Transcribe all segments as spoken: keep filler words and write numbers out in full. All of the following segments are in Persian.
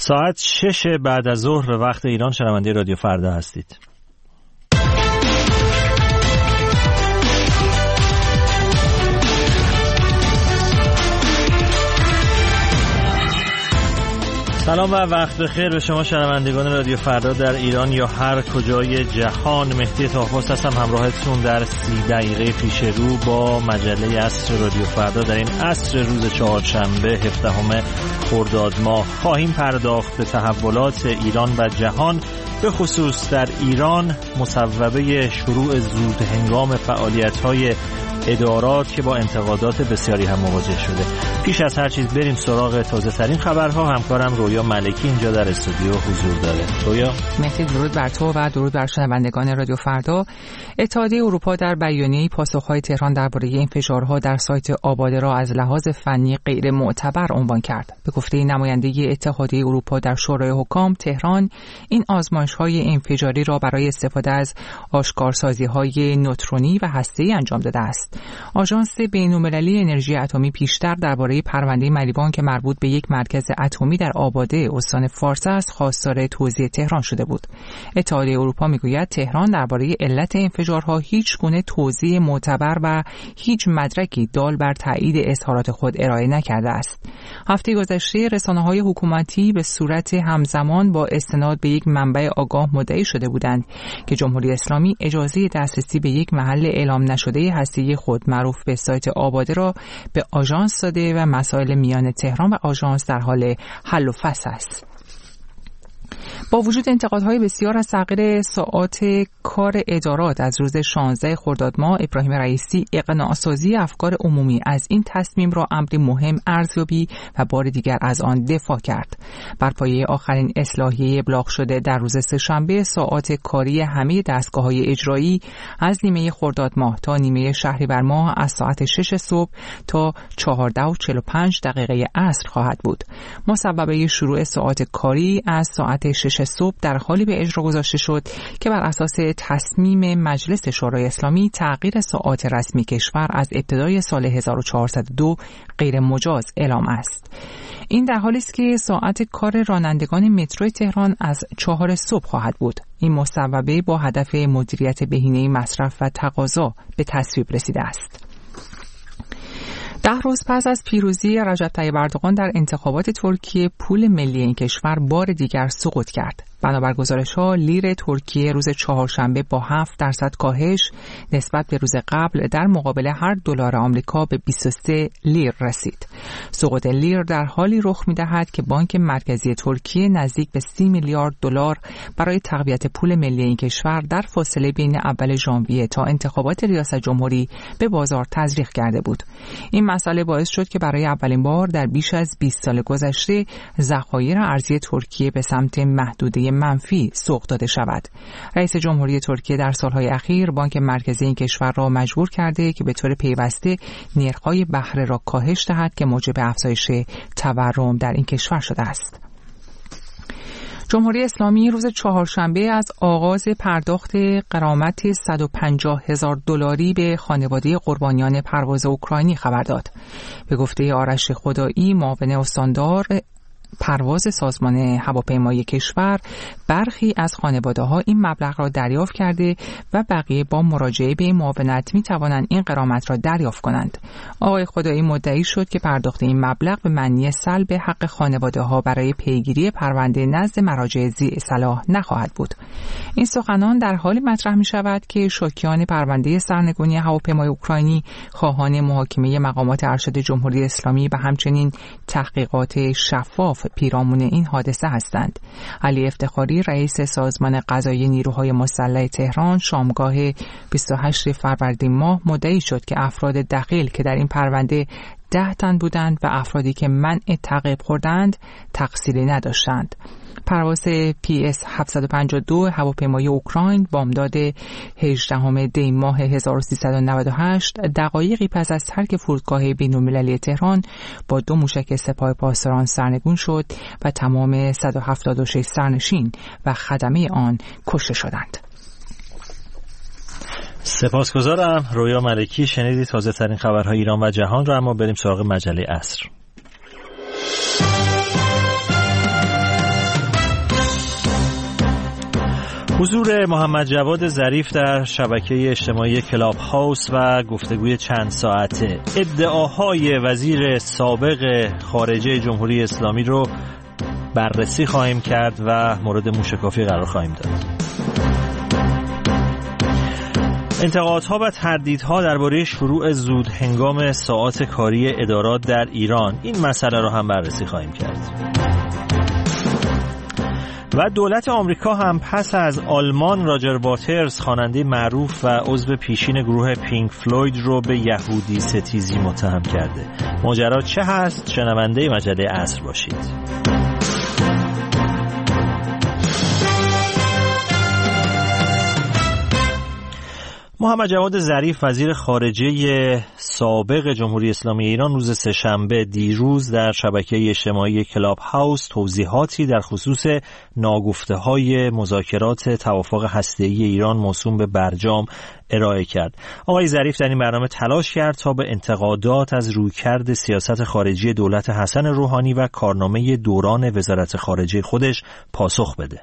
ساعت شش بعد از ظهر وقت ایران، شنونده رادیو فردا هستید. سلام و وقت بخیر به شما شنوندگان رادیو فردا در ایران یا هر کجای جهان. مهدی طاهرپرست هستم همراهتون در سی دقیقه پیش رو با مجله عصر رادیو فردا. در این عصر روز چهارشنبه هفدهم خرداد ماه خواهیم پرداخت به تحولات ایران و جهان، به خصوص در ایران مصوبه شروع زود هنگام فعالیت‌های ادارات که با انتقادات بسیاری هم مواجه شده. پیش از هر چیز بریم سراغ تازه ترین خبرها. همکارم رویا ملکی اینجا در استودیو حضور داره. رویا. مهدی، درود بر تو و درود بر شنوندگان رادیو فردا. اتحادیه اروپا در بیانیه‌ای پاسخ‌های تهران درباره این فشارها در سایت آباده را از لحاظ فنی غیر معتبر عنوان کرد. به گفته نماینده اتحادیه اروپا در شورای حکام، تهران این آزمایش‌های انفجاری را برای استفاده از آشکارسازی‌های نوترونی و هسته‌ای انجام داده است. آژانس بین‌المللی انرژی اتمی پیشتر درباره پرونده مریوان که مربوط به یک مرکز اتمی در آباده استان فارس است خواستار توضیح تهران شده بود. اتحادیه اروپا میگوید تهران درباره علت انفجارها هیچ گونه توضیح معتبر و هیچ مدرکی دال بر تایید اظهارات خود ارائه نکرده است. هفته گذشته رسانه‌های حکومتی به صورت همزمان با استناد به یک منبع آگاه مدعی شده بودند که جمهوری اسلامی اجازه دسترسی به یک محل اعلام نشده هسته‌ای خود معروف به سایت آباده را به آژانس داده و مسائل میان تهران و آژانس در حال حل و فصل است. با وجود انتقادهای بسیار از تغییر ساعات کار ادارات از روز شانزده خرداد ماه، ابراهیم رئیسی اقناع‌سازی افکار عمومی از این تصمیم را امری مهم ارزیابی و بار دیگر از آن دفاع کرد. بر پایه آخرین اصلاحیه ابلاغ شده در روز سه‌شنبه، ساعات کاری همه دستگاه‌های اجرایی از نیمه خرداد ماه تا نیمه شهریور ماه از ساعت شش صبح تا چهارده و چهل و پنج دقیقه عصر خواهد بود. مسببه شروع ساعات کاری از ساعت شش صبح در حالی به اجرا گذاشته شد که بر اساس تصمیم مجلس شورای اسلامی تغییر ساعات رسمی کشور از ابتدای سال هزار و چهارصد و دو غیر مجاز اعلام است. این در حالی است که ساعت کار رانندگان مترو تهران از چهار صبح خواهد بود. این مصوبه با هدف مدیریت بهینه مصرف و تقاضا به تصویب رسیده است. ده روز پس از پیروزی رجب طیب اردوغان در انتخابات ترکیه، پول ملی این کشور بار دیگر سقوط کرد. بنابر گزارش‌ها، لیر ترکیه روز چهارشنبه با هفت درصد کاهش نسبت به روز قبل در مقابل هر دلار آمریکا به بیست و سه لیر رسید. سقوط لیر در حالی رخ می‌دهد که بانک مرکزی ترکیه نزدیک به سی میلیارد دلار برای تقویت پول ملی این کشور در فاصله بین اول ژانویه تا انتخابات ریاست جمهوری به بازار تزریق کرده بود. این مسئله باعث شد که برای اولین بار در بیش از بیست سال گذشته ذخایر ارزی ترکیه به سمت محدوده منفی سوق داده شود. رئیس جمهوری ترکیه در سالهای اخیر بانک مرکزی این کشور را مجبور کرده که به طور پیوسته نرخ‌های بهره را کاهش دهد که موجب افزایش تورم در این کشور شده است. جمهوری اسلامی روز چهارشنبه از آغاز پرداخت غرامت صد و پنجاه هزار دلاری به خانواده قربانیان پرواز اوکراینی خبر داد. به گفته آرش خدایی، معاون استاندار پرواز سازمان هواپیمایی کشور، برخی از خانواده‌ها این مبلغ را دریافت کرده و بقیه با مراجعه به این معاونت می‌توانند این غرامت را دریافت کنند. آقای خدایی مدعی شد که پرداخت این مبلغ به معنی سلب حق خانواده‌ها برای پیگیری پرونده نزد مراجع ذی صلاح نخواهد بود. این سخنان در حالی مطرح می‌شود که شاکیان پرونده سرنگونی هواپیمای اوکراینی خواهان محاکمه مقامات ارشد جمهوری اسلامی و همچنین تحقیقات شفاف پیرامون این حادثه هستند. علی افتخاری، رئیس سازمان قضایی نیروهای مسلح تهران، شامگاه بیست و هشتم فروردین ماه مدعی شد که افراد دخیل که در این پرونده ده تن بودند و افرادی که منع تعقیب خوردند تقصیری نداشتند. پرواز پی اس هفتصد و پنجاه و دو هواپیمای اوکراین بامداد هجدهم دی ماه هزار و سیصد و نود و هشت دقایقی پس از ترک فرودگاه بین‌المللی تهران با دو موشک سپاه پاسداران سرنگون شد و تمام صد و هفتاد و شش سرنشین و خدمه آن کشته شدند. سپاسگزارم. رویا ملکی. شنیدید تازه ترین خبرهای ایران و جهان را. اما بریم سراغ مجله عصر. حضور محمد جواد ظریف در شبکه اجتماعی کلاب هاوس و گفتگوی چند ساعته، ادعاهای وزیر سابق خارجه جمهوری اسلامی رو بررسی خواهیم کرد و مورد موشکافی قرار خواهیم داد. انتقادها و تردیدها درباره شروع زود هنگام ساعات کاری ادارات در ایران، این مسئله رو هم بررسی خواهیم کرد. و دولت آمریکا هم پس از آلمان راجر واترز، خواننده معروف و عضو پیشین گروه پینک فلوید، رو به یهودی ستیزی متهم کرده. ماجرا چه هست؟ شنونده مجله عصر باشید. محمد جواد ظریف وزیر خارجه سابق جمهوری اسلامی ایران روز سه‌شنبه دیروز در شبکه اجتماعی کلاب هاوس توضیحاتی در خصوص ناگفته‌های مذاکرات توافق هسته‌ای ایران موسوم به برجام ارائه کرد. آقای ظریف در این برنامه تلاش کرد تا به انتقادات از رویکرد سیاست خارجی دولت حسن روحانی و کارنامه دوران وزارت خارجه خودش پاسخ بده.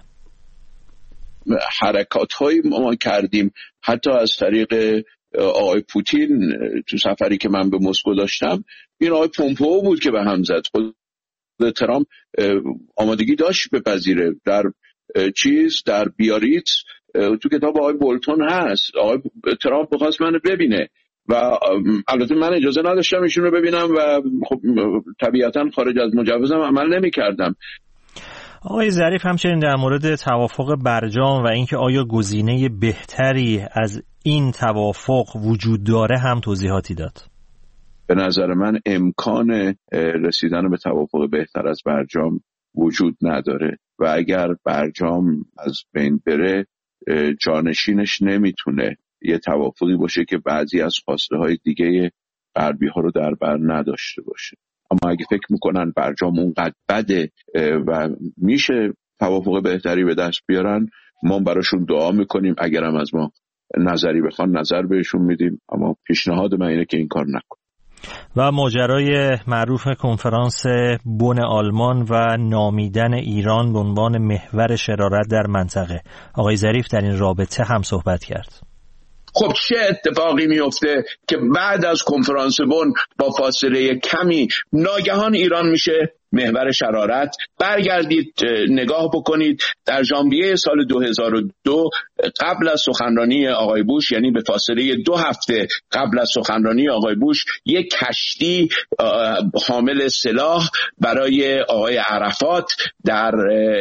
حرکات هایی ما کردیم حتی از طریق آقای پوتین تو سفری که من به مسکو داشتم، این آقای پومپئو بود که به هم زد. خود ترامپ آمادگی داشت بپذیره. در چیز در بیاریتس تو کتاب آقای بولتون هست، آقای ترامپ بخواست منو ببینه و البته من اجازه نداشتم ایشون رو ببینم و خب طبیعتا خارج از مجوزم عمل نمی کردم. آقای ظریف همچنین در مورد توافق برجام و اینکه آیا گزینه بهتری از این توافق وجود داره هم توضیحاتی داد. به نظر من امکان رسیدن به توافق بهتر از برجام وجود نداره و اگر برجام از بین بره، جانشینش نمیتونه یه توافقی باشه که بعضی از خواسته های دیگه غربی ها رو در بر نداشته باشه. اما اگه فکر میکنن برجام اونقدر بده و میشه توافق بهتری به دست بیارن، ما براشون دعا میکنیم. اگرم از ما نظری بخوان نظر بهشون میدیم، اما پیشنهاد من اینه که این کار نکن. و ماجرای معروف کنفرانس بن آلمان و نامیدن ایران به عنوان محور شرارت در منطقه، آقای ظریف در این رابطه هم صحبت کرد. خب چه اتفاقی میفته که بعد از کنفرانس بن با فاصله کمی ناگهان ایران میشه محور شرارت؟ برگردید نگاه بکنید در ژانویه سال دو هزار و دو قبل از سخنرانی آقای بوش، یعنی به فاصله دو هفته قبل از سخنرانی آقای بوش، یک کشتی حامل سلاح برای آقای عرفات در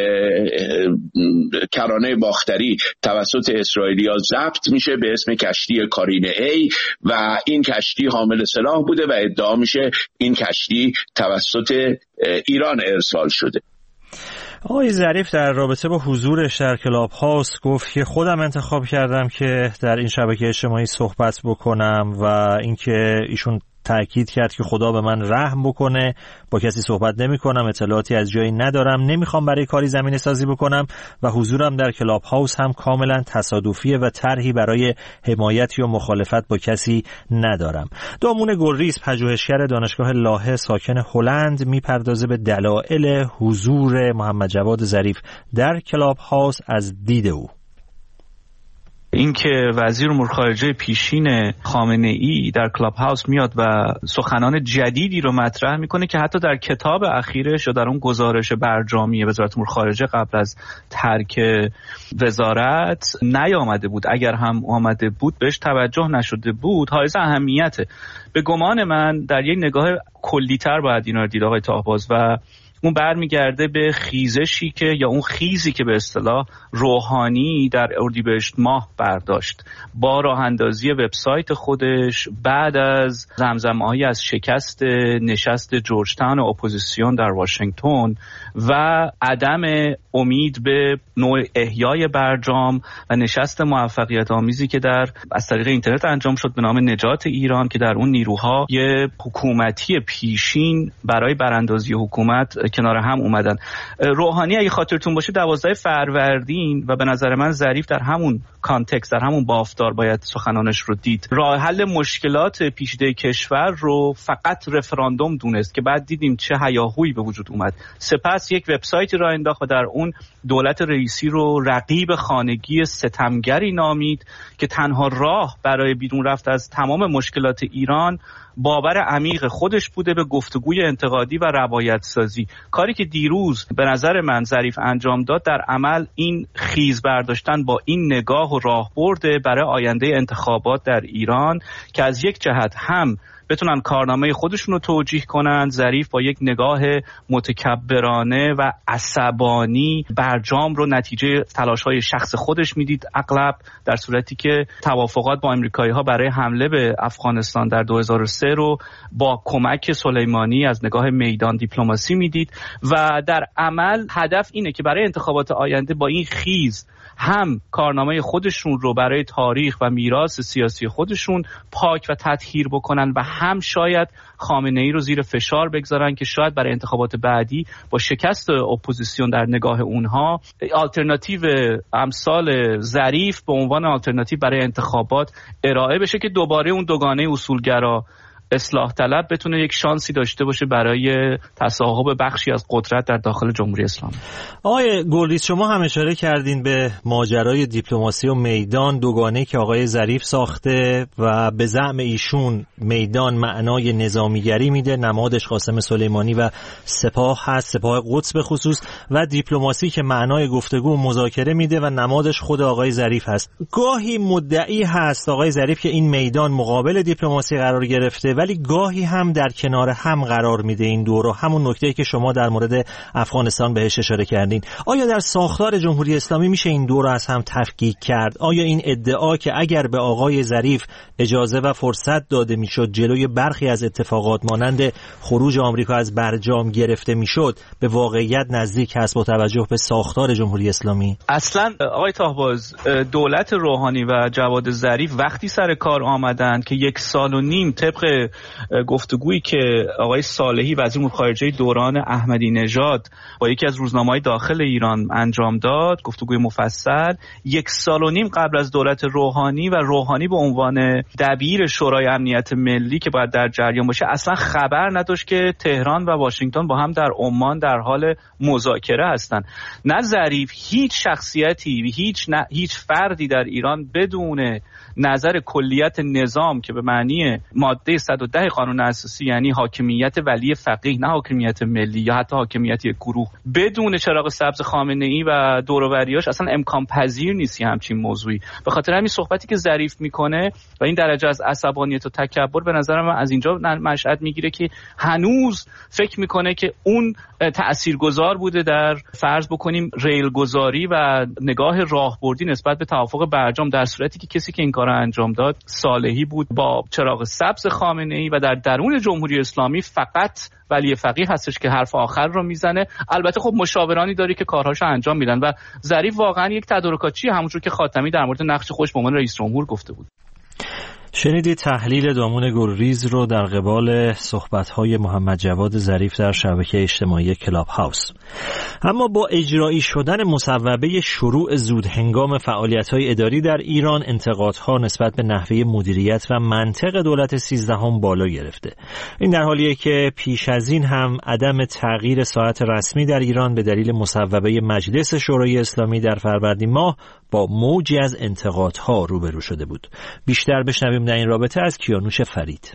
کرانه باختری توسط اسرائیلیا ضبط میشه به اسم کشتی کارین ای و این کشتی حامل سلاح بوده و ادعا میشه این کشتی توسط ایران ارسال شده. آقای ظریف در رابطه با حضورش در کلاب هاوس گفت که خودم انتخاب کردم که در این شبکه اجتماعی صحبت بکنم و اینکه ایشون تأکید کرد که خدا به من رحم بکنه، با کسی صحبت نمی کنم، اطلاعاتی از جایی ندارم، نمیخوام برای کاری زمینه سازی بکنم و حضورم در کلاب هاوس هم کاملا تصادفیه و طرحی برای حمایت یا مخالفت با کسی ندارم. دامون گلریز، پژوهشگر دانشگاه لاهه ساکن هلند، میپردازه به دلایل حضور محمد جواد ظریف در کلاب هاوس از دید او. اینکه وزیر امور خارجه پیشین خامنه ای در کلاب هاوس میاد و سخنان جدیدی رو مطرح میکنه که حتی در کتاب اخیرش یا در اون گزارش برجامی وزارت امور خارجه قبل از ترک وزارت نیامده بود، اگر هم آمده بود بهش توجه نشده بود، حائز اهمیته. به گمان من در یک نگاه کلی‌تر باید اینا رو دید آقای طاهباز و اون برمیگرده به خیزشی که یا اون خیزی که به اصطلاح روحانی در اردیبهشت ماه برداشت با راه اندازی وبسایت خودش بعد از زمزمه‌هایی از شکست نشست جورج تاون اپوزیسیون در واشنگتن و عدم امید به نوع احیای برجام و نشست موفقیت آمیزی که در از طریق اینترنت انجام شد به نام نجات ایران که در اون نیروها یه حکومتی پیشین برای براندازی حکومت کنار هم اومدن. روحانی اگه خاطرتون باشه دوازده فروردین و به نظر من ظریف در همون کانتکست در همون بافتار باید سخنانش رو دید. راه حل مشکلات پیچیده کشور رو فقط رفراندوم دونست که بعد دیدیم چه هیاهویی به وجود اومد. سپس یک وبسایتی را انداخت و در اون دولت رئیسی رو رقیب خانگی ستمگری نامید که تنها راه برای بیرون رفت از تمام مشکلات ایران باور عمیق خودش بوده به گفتگوی انتقادی و روایت سازی. کاری که دیروز به نظر من ظریف انجام داد در عمل این خیز برداشتن با این نگاه و راهبرد برای آینده انتخابات در ایران که از یک جهت هم بتونن کارنامه خودشون رو توجیه کنن. ظریف با یک نگاه متکبرانه و عصبانی برجام رو نتیجه تلاش‌های شخص خودش میدید اغلب، در صورتی که توافقات با آمریکایی‌ها برای حمله به افغانستان در دو هزار و سه رو با کمک سلیمانی از نگاه میدان دیپلماسی میدید و در عمل هدف اینه که برای انتخابات آینده با این خیز هم کارنامه خودشون رو برای تاریخ و میراث سیاسی خودشون پاک و تطهیر بکنن و هم شاید خامنه‌ای رو زیر فشار بگذارن که شاید برای انتخابات بعدی با شکست اپوزیسیون در نگاه اونها آلترناتیو امثال ظریف به عنوان آلترناتیو برای انتخابات ارائه بشه که دوباره اون دوگانه اصولگرا اصلاح طلب بتونه یک شانسی داشته باشه برای تصاحب بخشی از قدرت در داخل جمهوری اسلامی. آقای گلریز، شما هم اشاره کردین به ماجرای دیپلماسی و میدان دوگانه‌ای که آقای ظریف ساخته و به زعم ایشون میدان معنای نظامیگری میده، نمادش قاسم سلیمانی و سپاه هست، سپاه قدس به خصوص، و دیپلماسی که معنای گفتگو و مذاکره میده و نمادش خود آقای ظریف هست. گاهی مدعی هست آقای ظریف که این میدان مقابل دیپلماسی قرار گرفته، ولی گاهی هم در کنار هم قرار میده این دو رو، همون نکته‌ای که شما در مورد افغانستان بهش اشاره کردین. آیا در ساختار جمهوری اسلامی میشه این دو رو از هم تفکیک کرد؟ آیا این ادعا که اگر به آقای ظریف اجازه و فرصت داده میشد جلوی برخی از اتفاقات مانند خروج آمریکا از برجام گرفته میشد به واقعیت نزدیک هست با توجه به ساختار جمهوری اسلامی؟ اصلا آقای طاهباز، دولت روحانی و جواد ظریف وقتی سر کار آمدن که یک سال و نیم طبق گفتگویی که آقای صالحی وزیر امور خارجه دوران احمدی نژاد با یکی از روزنامه‌های داخل ایران انجام داد، گفتگوی مفصل، یک سال و نیم قبل از دولت روحانی و روحانی به عنوان دبیر شورای امنیت ملی که باید در جریان باشه اصلا خبر نداشت که تهران و واشنگتن با هم در عمان در حال مذاکره هستند. نه ظریف، هیچ شخصیتی، هیچ نه، هیچ فردی در ایران بدون نظر کلیت نظام که به معنی ماده صد و ده قانون اساسی، یعنی حاکمیت ولی فقیه نه حاکمیت ملی یا حتی حاکمیت یک گروه، بدون چراغ سبز خامنه‌ای و دور و بریاش اصلا امکان پذیر نیست همچین موضوعی. به خاطر همین صحبتی که ظریف میکنه و این درجه از عصبانیت و تکبر به نظر من از اینجا مشهد میگیره که هنوز فکر میکنه که اون تاثیرگذار بوده در فرض بکنیم ریلگذاری و نگاه راهبردی نسبت به توافق برجام، در صورتی که کسی که این کارو انجام داد صالحی بود با چراغ سبز خامنه‌ای و در درون جمهوری اسلامی فقط ولی فقیه هستش که حرف آخر رو میزنه. البته خب مشاورانی داری که کارهاشو انجام میدن و ظریف واقعا یک تدارکاتچی، همونجور که خاتمی در مورد نقش خودش به عنوان رئیس جمهور گفته بود. شنیدید تحلیل دامون گلریز رو در قبال صحبت‌های محمد جواد ظریف در شبکه اجتماعی کلاب هاوس. اما با اجرایی شدن مصوبه شروع زود هنگام فعالیت‌های اداری در ایران، انتقادها نسبت به نحوه مدیریت و منطق دولت سیزدهم بالا گرفته. این در حالیه که پیش از این هم عدم تغییر ساعت رسمی در ایران به دلیل مصوبه مجلس شورای اسلامی در فروردین ماه با موجی از انتقادها روبرو شده بود. بیشتر بشنویم در این رابطه از کیانوش فرید.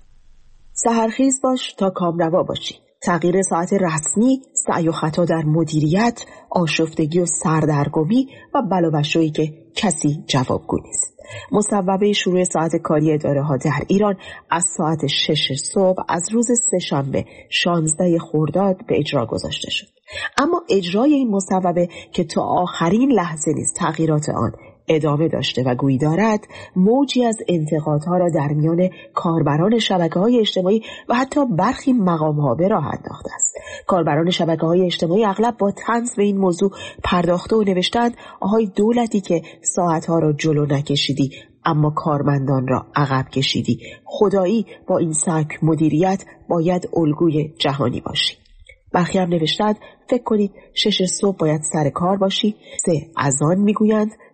سحرخیز باش تا کامروا باشی. تغییر ساعت رسمی، سعی و خطا در مدیریت، آشفتگی و سردرگمی و بلاوشویی که کسی جوابگو نیست. مصوبه شروع ساعت کاری اداره ها در ایران از ساعت شش صبح از روز سه‌شنبه شانزده خرداد به اجرا گذاشته شد. اما اجرای این مصوبه که تا آخرین لحظه نیز تغییرات آن ادامه داشته و گویی دارد، موجی از انتقادها را در میان کاربران شبکه‌های اجتماعی و حتی برخی مقام‌ها به راه انداخته است. کاربران شبکه‌های اجتماعی اغلب با طنز به این موضوع پرداخته و نوشتند آهای دولتی که ساعتها را جلو نکشیدی اما کارمندان را عقب کشیدی، خدایی با این سبک مدیریت باید الگوی جهانی باشی. برخی هم نوشتند فکر کنید شش صبح باید سر کار باشی، سه اذان میگویند،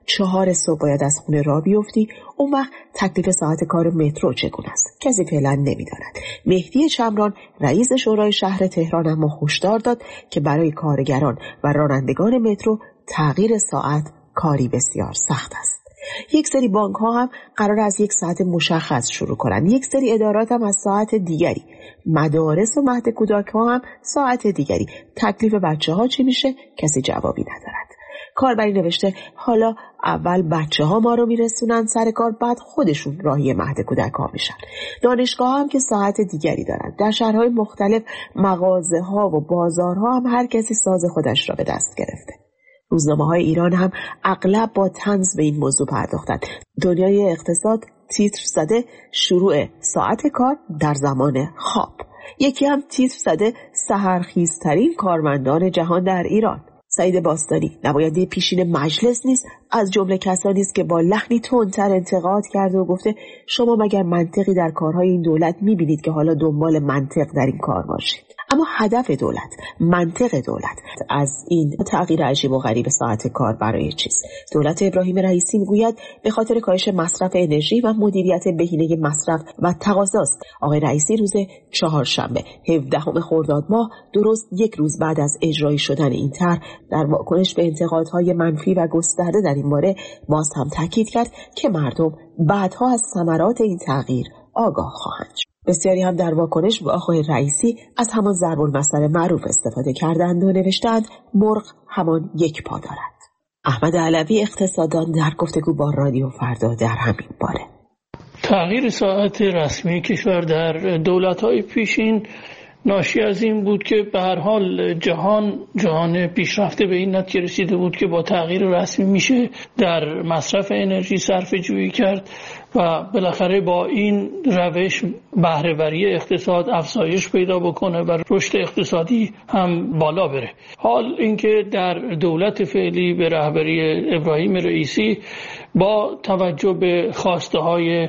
چهار صبح باید از خونه راه بیفتی، اون وقت تکلیف ساعت کار مترو چگونه است؟ کسی فعلا نمیداند. مهدی چمران رئیس شورای شهر تهران اما هشدار داد که برای کارگران و رانندگان مترو تغییر ساعت کاری بسیار سخت است. یک سری بانک ها هم قرار از یک ساعت مشخص شروع کنند، یک سری ادارات هم از ساعت دیگری، مدارس و مهد کودک ها هم ساعت دیگری. تکلیف بچه ها چی میشه؟ کسی جوابی ندارد. کاربری نوشته حالا اول بچه ها ما رو میرسونن سر کار، بعد خودشون راهی مهد کودک ها میشن. دانشگاه هم که ساعت دیگری دارن. در شهرهای مختلف مغازه ها و بازارها هم هر کسی ساز خودش را به دست گرفته. روزنامه های ایران هم اغلب با طنز به این موضوع پرداختند. دنیای اقتصاد تیتر زده شروع ساعت کار در زمان خواب. یکی هم تیتر زده سحرخیزترین کارمندان جهان در ایران. سعید باستانی نماینده پیشین مجلس نیست از جمله کسانی است که با لحنی تندتر انتقاد کرده و گفته شما مگر منطقی در کارهای این دولت میبینید که حالا دنبال منطق در این کار باشید؟ اما هدف دولت، منطق دولت از این تغییر عجیب و غریب ساعت کار برای چیست؟ دولت ابراهیم رئیسی میگوید به خاطر کاهش مصرف انرژی و مدیریت بهینه مصرف و تقاضاست. آقای رئیسی روز چهارشنبه هفدهم خرداد ماه، درست یک روز بعد از اجرایی شدن این طرح، در واکنش به انتقادهای منفی و گسترده در این باره باز هم تاکید کرد که مردم بعدها از ثمرات این تغییر آگاه خواهند شد. بسیاری هم در واکنش به آقای رئیسی از همان ضرب المثل معروف استفاده کردند و نوشتند مرغ همان یک پا دارد. احمد علوی اقتصاددان در گفتگو با رادیو فردا در همین باره. تغییر ساعت رسمی کشور در دولت‌های پیشین ناشی از این بود که به هر حال جهان جهان پیشرفته به این نتیجه رسیده بود که با تغییر رسمی میشه در مصرف انرژی صرفه جویی کرد و بالاخره با این روش بهره‌وری اقتصاد افزایش پیدا بکنه و رشد اقتصادی هم بالا بره. حال اینکه در دولت فعلی به رهبری ابراهیم رئیسی با توجه به خواسته های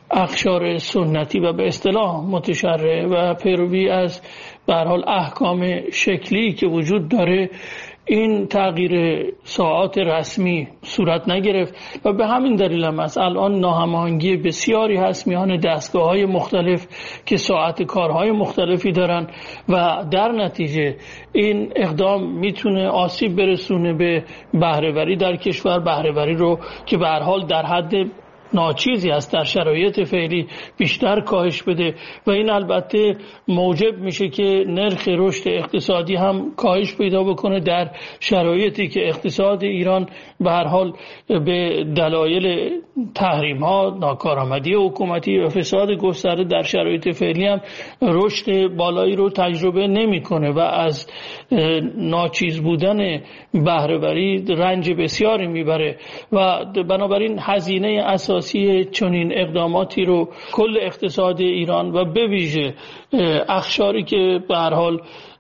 اقشار سنتی و به اصطلاح متشرع و پیروی از به هر حال احکام شکلی که وجود داره، این تغییر ساعات رسمی صورت نگرفت و به همین دلیل هم است الان ناهماهنگی بسیاری هست میان دستگاه‌های مختلف که ساعت کارهای مختلفی دارن و در نتیجه این اقدام میتونه آسیب برسونه به بهره‌وری در کشور، بهره‌وری رو که به هر حال در حد ناچیزی است در شرایط فعلی بیشتر کاهش بده و این البته موجب میشه که نرخ رشد اقتصادی هم کاهش پیدا بکنه در شرایطی که اقتصاد ایران به هر حال به دلایل تحریم ها، ناکارآمدی حکومتی و فساد گسترده در شرایط فعلی هم رشد بالایی رو تجربه نمیکنه و از ناچیز بودن بهره‌وری رنج بسیاری میبره و بنابراین هزینه اساسی چنین اقداماتی رو کل اقتصاد ایران و به ویژه اقشاری که به هر حال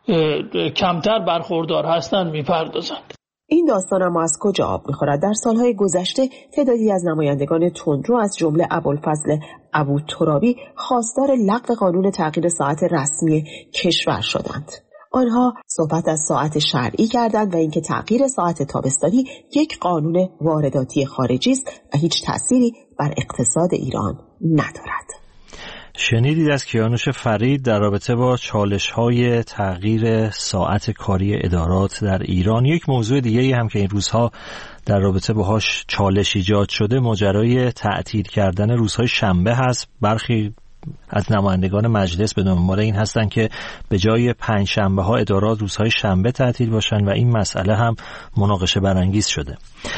کمتر برخوردار هستند میپردازند. این داستان اما از کجا آب میخورد؟ در سالهای گذشته تعدادی از نمایندگان تندرو از جمله ابوالفضل ابوترابی خواستار لغو قانون تغییر ساعت رسمی کشور شدند. آنها صحبت از ساعت شرعی کردند و اینکه تغییر ساعت تابستانی یک قانون وارداتی خارجی است و هیچ تأثیری بر اقتصاد ایران ندارد. شنیدید از کیانوش فرید در رابطه با چالش‌های تغییر ساعت کاری ادارات در ایران. یک موضوع دیگه‌ای هم که این روزها در رابطه باهاش چالش ایجاد شده ماجرای تعطیل کردن روزهای شنبه هست. برخی از نمایندگان مجلس به دنبال این هستن که به جای پنج شنبه ها ادارات روزهای شنبه تعطیل باشن و این مسئله هم مناقشه برانگیز شده.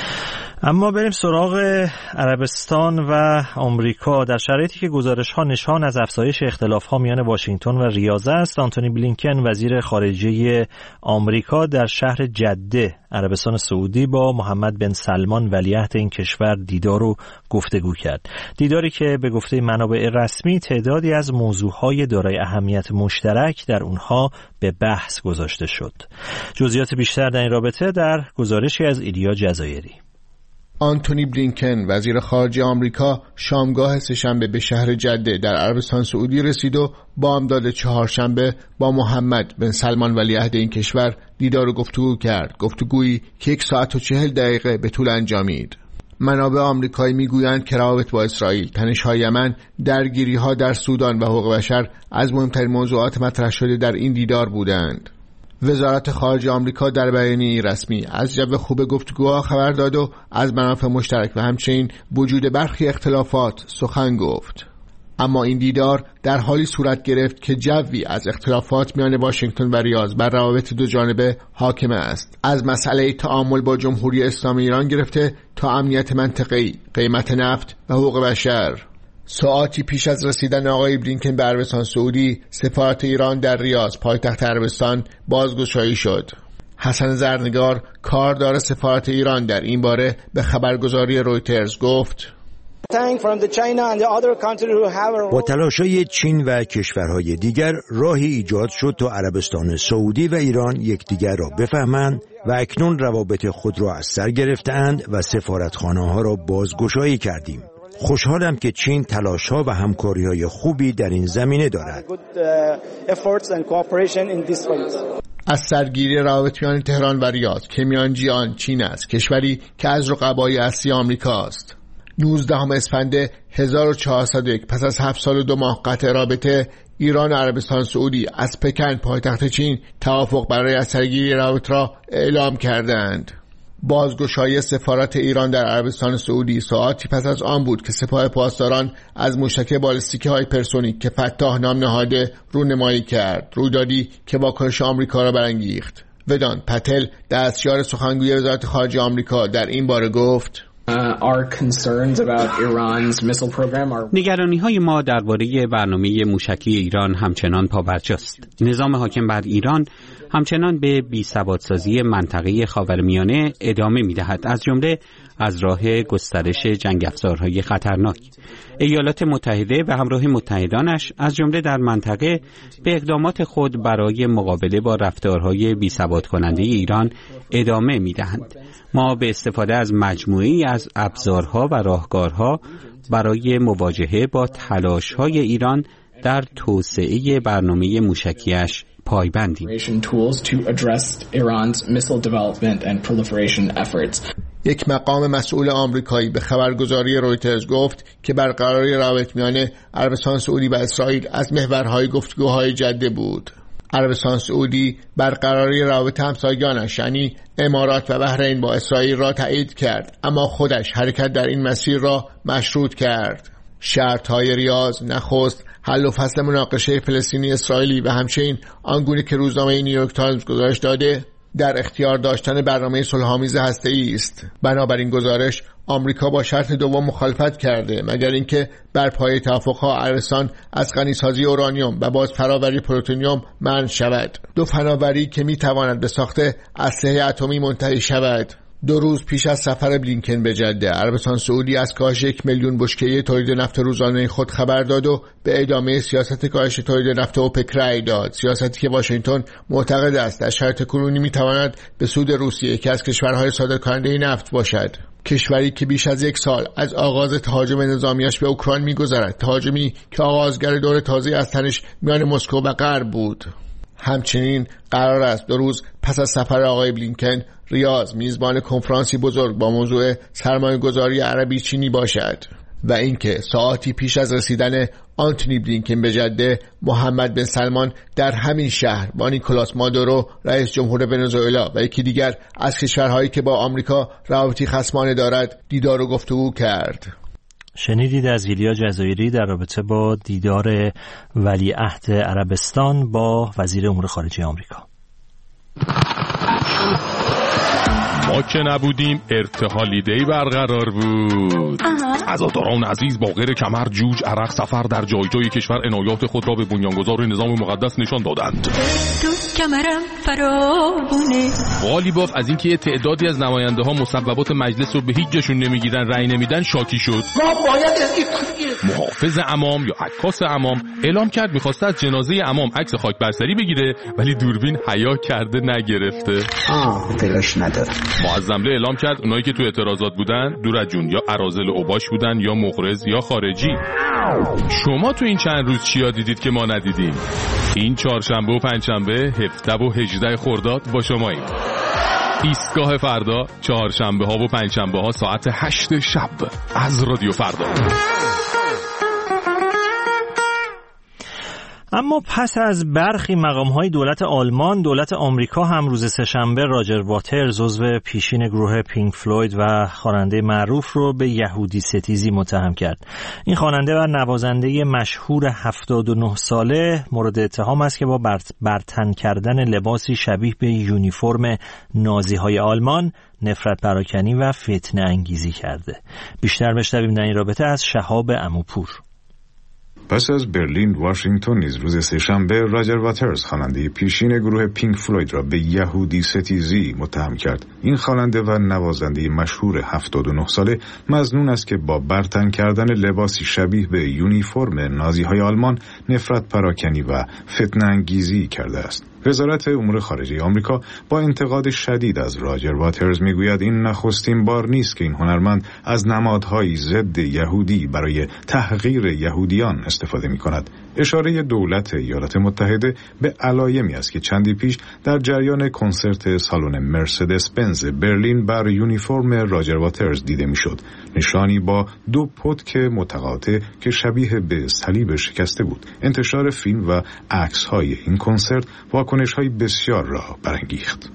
اما بریم سراغ عربستان و آمریکا. در شرایطی که گزارش‌ها نشان از افزایش اختلاف‌ها میان واشنگتن و ریاض است، آنتونی بلینکن وزیر خارجه آمریکا در شهر جده عربستان سعودی با محمد بن سلمان ولیعهد این کشور دیدار و گفتگو کرد. دیداری که به گفته منابع رسمی تعدادی از موضوعهای دارای اهمیت مشترک در اونها به بحث گذاشته شد. جزئیات بیشتر در این رابطه در گزارشی از ایلیا جزایری. آنتونی بلینکن وزیر خارجه آمریکا شامگاه سه‌شنبه به شهر جده در عربستان سعودی رسید و بامداد چهارشنبه با محمد بن سلمان ولیعهد این کشور دیدار و گفتگو کرد. گفتگویی که یک ساعت و چهل دقیقه به طول انجامید. منابع آمریکایی میگویند که روابط با اسرائیل، تنش‌های یمن، درگیری‌ها در سودان و حقوق بشر از مهمترین موضوعات مطرح شده در این دیدار بودند. وزارت خارجه آمریکا در بیانیه‌ای رسمی از جو خوب گفتگوها خبر داد و از منافع مشترک و همچنین وجود برخی اختلافات سخن گفت. اما این دیدار در حالی صورت گرفت که جوی از اختلافات میان واشنگتن و ریاض بر روابط دو جانبه حاکم است، از مسئله تعامل با جمهوری اسلامی ایران گرفته تا امنیت منطقه‌ای، قیمت نفت و حقوق بشر. ساعتی پیش از رسیدن آقای بلینکن به عربستان سعودی، سفارت ایران در ریاض پایتخت عربستان بازگشایی شد. حسن زرنگار، کاردار سفارت ایران در این باره به خبرگزاری رویترز گفت: با تلاش‌های چین و کشورهای دیگر راهی ایجاد شد تا عربستان سعودی و ایران یکدیگر را بفهمند و اکنون روابط خود را از سر گرفته‌اند و سفارتخانه‌ها را بازگشایی کردیم. خوشحالم که چین تلاش‌ها و همکاری‌های خوبی در این زمینه دارد. از سرگیری روابط میان تهران و ریاض که میانجیان چین است، کشوری که از رقبای اصلی آمریکاست. نوزدهم اسفند هزار و چهارصد و یک، پس از هفت سال و دو ماه قطع رابطه، ایران و عربستان سعودی از پکن پایتخت چین توافق برای از سرگیری روابط را اعلام کردند. بازگشایی سفارت ایران در عربستان سعودی ساعتی پس از آن بود که سپاه پاسداران از موشک بالستیک هایپرسونیک که فتاح نام نهاده رونمایی کرد، رویدادی که واکنش آمریکا را برانگیخت. ودان پتل، دستیار سخنگوی وزارت خارجه آمریکا، در این باره گفت: نگرانی‌های ما درباره برنامه موشکی ایران همچنان پابرجاست. نظام حاکم بر ایران همچنان به بی‌ثبات‌سازی منطقه خاورمیانه ادامه می‌دهد، از جمله از راه گسترش جنگ افزارهای خطرناک. ایالات متحده و همراه متحدانش از جمله در منطقه به اقدامات خود برای مقابله با رفتارهای بی‌ثبات کننده ایران ادامه می‌دهند. ما به استفاده از مجموعه‌ای از ابزارها و راهکارها برای مواجهه با تلاش‌های ایران در توسعه برنامه موشکیش پایبندیم. یک مقام مسئول آمریکایی به خبرگزاری رویترز گفت که برقراری روابط میان عربستان سعودی و اسرائیل از محورهای گفتگوهای جاده بود. عربستان سعودی برقراری روابط همسایگانش یعنی امارات و بحرین با اسرائیل را تایید کرد، اما خودش حرکت در این مسیر را مشروط کرد. شرط‌های ریاض، نخست حل و فصل مناقشه فلسطینی اسرائیلی و همچنین آنگونه که روزنامه نیویورک تایمز گزارش داده، در اختیار داشتن برنامه صلح‌آمیز هسته‌ای است. بنابراین گزارش آمریکا با شرط دوم مخالفت کرده، مگر اینکه بر پایه توافق‌ها عربستان از غنیسازی اورانیوم و باز فراوری پلوتونیوم منع شود. دو فناوری که می‌تواند به ساخت اسلحه اتمی منتهی شود. دو روز پیش از سفر بلینکن به جده، عربستان سعودی از کاهش یک میلیون بشکه تولید نفت روزانه خود خبر داد و به ادامه سیاست کاهش تولید نفت اوپک رأی داد، سیاستی که واشنگتن معتقد است در شرایط کنونی میتواند به سود روسیه که از کشورهای صادرکننده نفت باشد. کشوری که بیش از یک سال از آغاز تهاجم نظامیش به اوکراین می‌گذرد، تهاجمی که آغازگر دور تازه از تنش میان مسکو و غرب بود. همچنین قرار است دو روز پس از سفر آقای بلینکن ریاض میزبان کنفرانسی بزرگ با موضوع سرمایه‌گذاری عربی چینی باشد و اینکه ساعتی پیش از رسیدن آنتونی بلینکن به جده، محمد بن سلمان در همین شهر با نیکولاس مادورو رئیس جمهور ونزوئلا و یکی دیگر از کشورهایی که با آمریکا روابطی خصمانه دارد دیدار و گفتگو کرد. شنیدید از ایلیا جزایری در رابطه با دیدار ولیعهد عربستان با وزیر امور خارجه آمریکا. ما که نبودیم ارتحالی دی برقرار بود. عزاداران عزیز با غیر کمر، جوج، عرق، سفر در جای جای کشور عنایات خود را به بنیانگذار نظام مقدس نشان دادند. کمرم فرابونه. غالیباف از اینکه تعدادی از نماینده ها مسببات مجلس رو به هیچ جاشون نمیگیرن، رأی نمیدن، شاکی شد. ما باید محافظ عمام یا عکاس عمام اعلام کرد میخواسته از جنازه عمام عکس خاک برسری بگیره، ولی دوربین حیا کرده نگرفته. آه دلش نداره. معظم اعلام کرد اونایی که تو اعتراضات بودن دور از جون یا اراذل اوباش بودن یا مغرض یا خارجی. شما تو این چند روز چیا دیدید که ما ندیدیم؟ این چهارشنبه و پنجشنبه هفده و هجده خرداد با شماییم. ایستگاه فردا چهارشنبه ها و پنجشنبه ها ساعت هشت شب از رادیو فردا. اما پس از برخی مقام‌های دولت آلمان، دولت آمریکا هم روز سه‌شنبه راجر واترز عضو پیشین گروه پینک فلوید و خواننده معروف رو به یهودی ستیزی متهم کرد. این خواننده و نوازنده مشهور هفتاد و نه ساله مورد اتهام است که با برتن کردن لباسی شبیه به یونیفرم نازی‌های آلمان نفرت پراکنی و فتنه انگیزی کرده. بیشتر بشنویم در این رابطه از شهاب عموپور. پس از برلین، واشنگتن نیز روز سه‌شنبه راجر واترز خواننده پیشین گروه پینک فلوید را به یهودی ستیزی متهم کرد. این خواننده و نوازنده مشهور هفتاد و نه ساله مظنون است که با برتن کردن لباسی شبیه به یونیفرم نازی‌های آلمان نفرت پراکنی و فتنه انگیزی کرده است. وزارت امور خارجه آمریکا با انتقاد شدید از راجر واترز میگوید این نخستین بار نیست که این هنرمند از نمادهای ضد یهودی برای تحقیر یهودیان استفاده می کند. اشاره دولت ایالات متحده به علایمی است که چندی پیش در جریان کنسرت سالن مرسدس بنز برلین بر یونیفرم راجر واترز دیده میشد. نشانی با دو پتک متقاطع که شبیه به صلیب شکسته بود. انتشار فیلم و عکس‌های این کنسرت واکنش‌های بسیار را برانگیخت.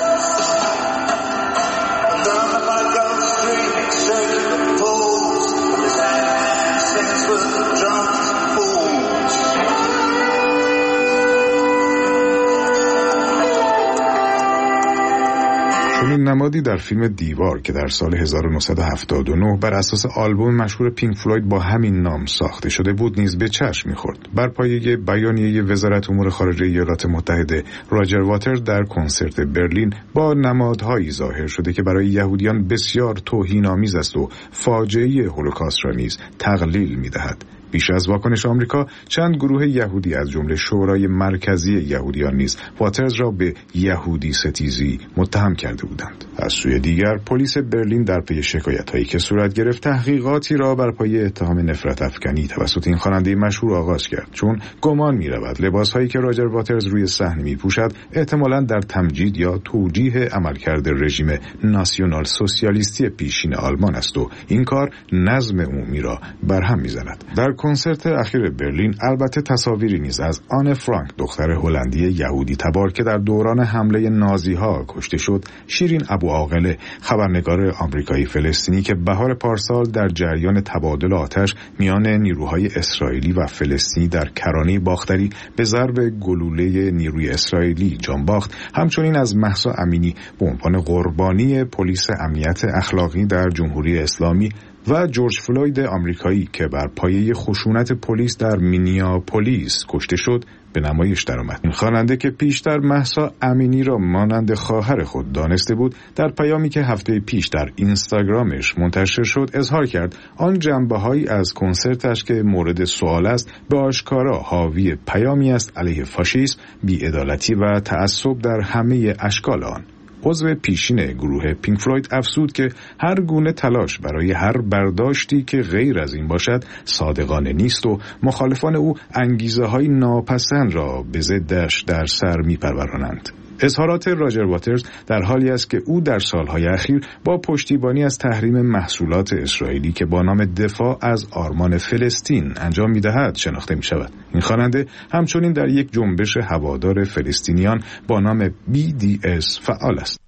چنین نمادی در فیلم دیوار که در سال هزار و نهصد و هفتاد و نه بر اساس آلبوم مشهور پینک فلوید با همین نام ساخته شده بود نیز به چشم می‌خورد. بر پایه بیانیه وزارت امور خارجه ایالات متحده، راجر واترز در کنسرت برلین با نمادهایی ظاهر شده که برای یهودیان بسیار توهین‌آمیز است و فاجعه هولوکاست را نیز تقلیل می‌دهد. بیش از واکنش آمریکا، چند گروه یهودی از جمله شورای مرکزی یهودیان نیز واترز را به یهودی ستیزی متهم کرده بودند. از سوی دیگر، پلیس برلین در پی شکایت‌هایی که صورت گرفت تحقیقاتی را بر پایه اتهام نفرت افکنی توسط این خواننده مشهور آغاز کرد، چون گمان می‌رود لباس‌هایی که راجر واترز روی صحنه می‌پوشد احتمالاً در تمجید یا توجیه عملکرد رژیم ناسیونال سوسیالیستی پیشین آلمان است و این کار نظم عمومی را برهم می‌زند. در کنسرت اخیر برلین البته تصاویری نیز از آن فرانک، دختر هلندی یهودی تبار که در دوران حمله نازی‌ها کشته شد، شیرین ابوعاقله، خبرنگار آمریکایی فلسطینی که بهار پارسال در جریان تبادل آتش میان نیروهای اسرائیلی و فلسطینی در کرانه باختری به ضرب گلوله نیروی اسرائیلی جان باخت، همچنین از مهسا امینی به عنوان قربانی پلیس امنیت اخلاقی در جمهوری اسلامی و جورج فلوید آمریکایی که بر پایه خشونت پلیس در مینیاپولیس کشته شد به نمایش درآمد. این خواننده که پیشتر مهسا امینی را مانند خواهر خود دانسته بود، در پیامی که هفته پیش در اینستاگرامش منتشر شد اظهار کرد آن جنبه‌هایی از کنسرتش که مورد سوال است به آشکارا حاوی پیامی است علیه فاشیسم، بی‌عدالتی و تعصب در همه اشکال آن. عضو پیشین گروه پینک فلوید افزود که هر گونه تلاش برای هر برداشتی که غیر از این باشد صادقانه نیست و مخالفان او انگیزه‌های ناپسند را به ضدش در سر می‌پرورانند. اظهارات راجر واترز در حالی است که او در سالهای اخیر با پشتیبانی از تحریم محصولات اسرائیلی که با نام دفاع از آرمان فلسطین انجام می‌دهد شناخته می‌شود. این خواننده همچنین در یک جنبش هوادار فلسطینیان با نام بی دی اس فعال است.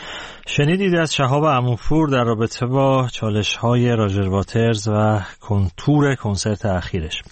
شنیدید از شهاب عموپور در رابطه با چالش‌های راجر واترز و کنتور کنسرت اخیرش.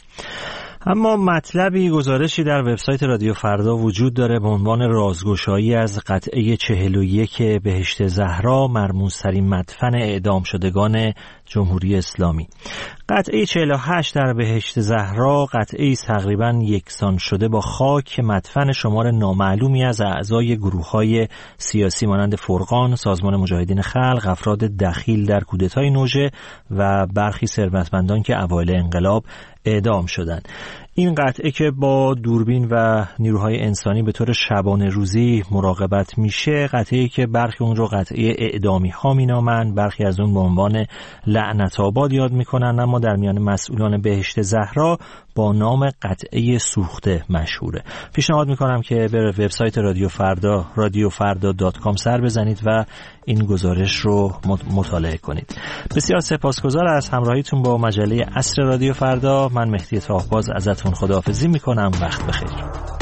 اما مطلبی گزارشی در وبسایت رادیو فردا وجود داره به عنوان رازگشایی از قطعه چهل و یک بهشت زهرا، مرموزترین مدفن اعدام شدگان جمهوری اسلامی. قطعه چهل و هشت در بهشت زهرا قطعه تقریبا یکسان شده با خاک مدفن شمار نامعلومی از اعضای گروه‌های سیاسی مانند فرقان، سازمان مجاهدین خلق، افراد دخیل در کودتای نوژه و برخی ثروتمندان که اوایل انقلاب اعدام شدند. این قطعه که با دوربین و نیروهای انسانی به طور شبانه روزی مراقبت میشه، قطعه‌ای که برخی اون رو قطعه اعدامی ها مینامن، برخی از اون به عنوان لعنت آباد یاد میکنن، اما در میان مسئولان بهشت زهرا با نام قطعه سوخته مشهوره. پیشنهاد میکنم که به وبسایت رادیو فردا رادیو فردا دات کام سر بزنید و این گزارش رو مطالعه کنید. بسیار سپاسگزار از همراهیتون با مجله عصر رادیو فردا. من مهدی طاهباز ازتون خداحافظی میکنم. وقت بخیر.